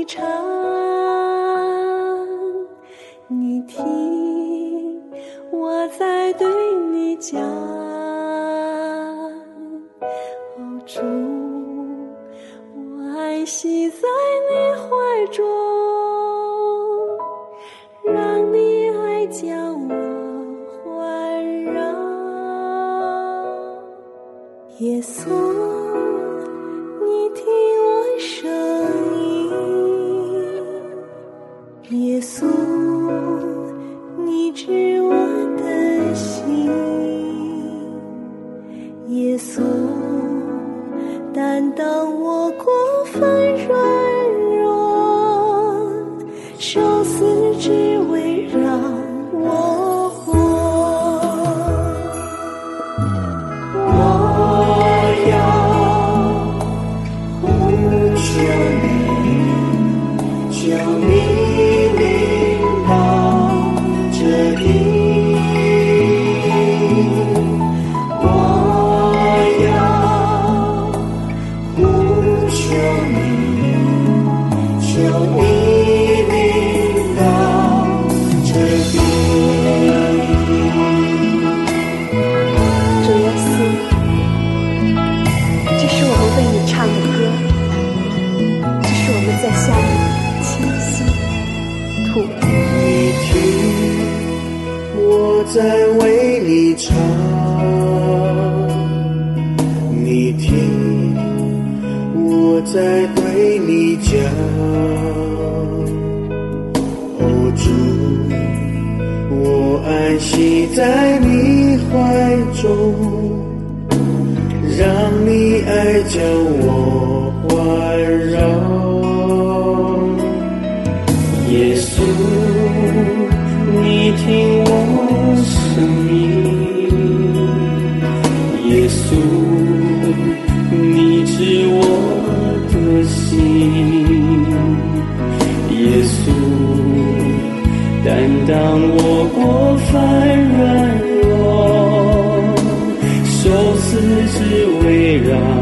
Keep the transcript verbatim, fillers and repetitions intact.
你唱，你听我在对你讲。哦，主，我安息在你怀中，让你爱将我环绕。耶稣，你听我声音，耶稣，你知我的心，耶稣，担当我过分软弱，受死只为让我活。我要呼求你，求你领导这地。 在为你唱，你听我在对你讲。哦，主，我安息在你怀中，让你爱将我环绕。耶稣，你听我声音，耶稣，你知我的心，耶稣，担当我过犯软弱，受死只为让